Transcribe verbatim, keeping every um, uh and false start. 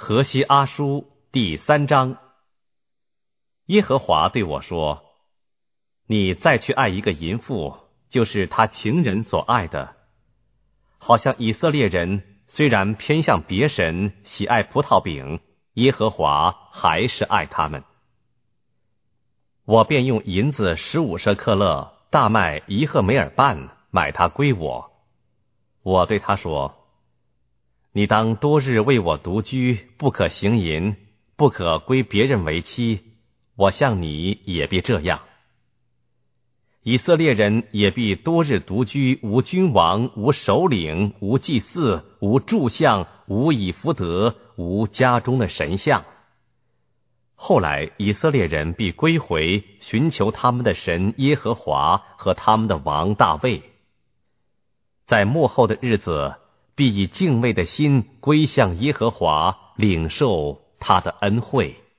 何西阿书第三章。耶和华对我说，你再去爱一个淫妇，就是他情人所爱的。好像以色列人虽然偏向别神，喜爱葡萄饼，耶和华还是爱他们。我便用银子十五舍克勒，大麦一赫梅尔半，买它归我。我对他说，你当多日为我独居，不可行淫，不可归别人为妻，我向你也必这样。以色列人也必多日独居，无君王，无首领，无祭祀，无柱像，无以弗得，无家中的神像。后来以色列人必归回，寻求他们的神耶和华和他们的王大卫。在末后的日子，必以敬畏的心归向耶和华，领受他的恩惠。